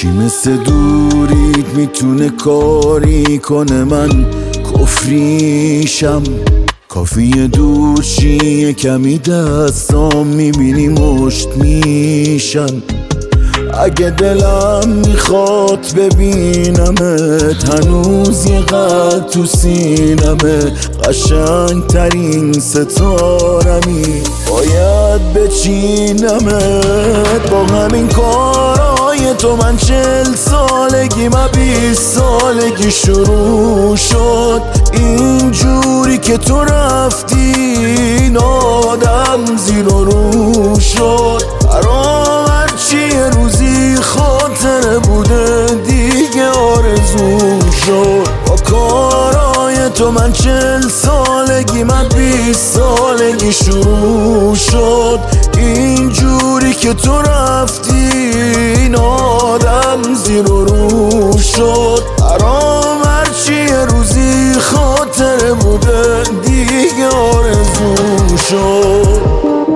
کی مثل دورید میتونه کاری کنه من کفریشم؟ کافیه دور چیه کمی دستام میبینی مشت میشن. اگه دلم میخواد ببینمت هنوز یه قد تو سینمه، قشنگ ترین ستارمی باید بچینمت. با همین کارای تو من 40 سالگی من 20 سالگی شروع شد. اینجوری که تو رفتی این آدم زیر و رو شد. برام هرچی یه روزی خاطره بوده دیگه آرزو شد. با کارای تو من 40 سالگی من 20 سالگی شروع شد. اینجوری که تو رفتی این آدم زیر و رو شد. برام هرچی یه روزی خاطره بوده دیگه آرزو شد.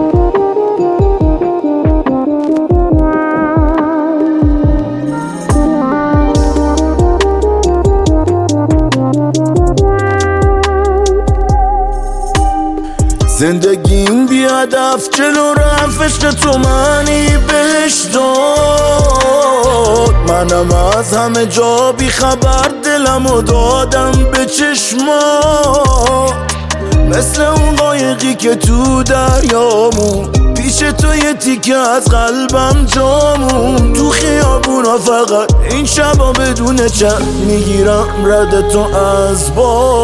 زندگیم بی هدف جلو رفت، عشق تو منی بهش داد. منم از همه جا بی خبر دلمو دادم به چشما، مثل اون قایقی که تو دریامون پیش تو یه تیکه از قلبم جامون. تو خیابونا فقط این شبا بدون چند میگیرم رد تو از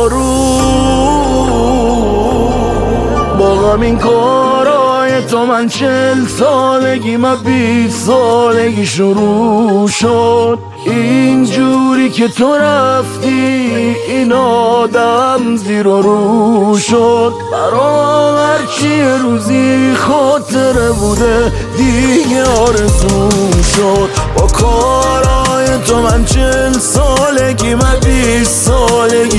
بارون. با همین کارای تو من 40 سالگی من 20 سالگی شروع شد. اینجوری که تو رفتی این آدم زیر و رو شد. برام هرچی یه روزی خاطره بوده دیگه آرزو شد. با کارای تو من 40 سالگی من 20 سالگی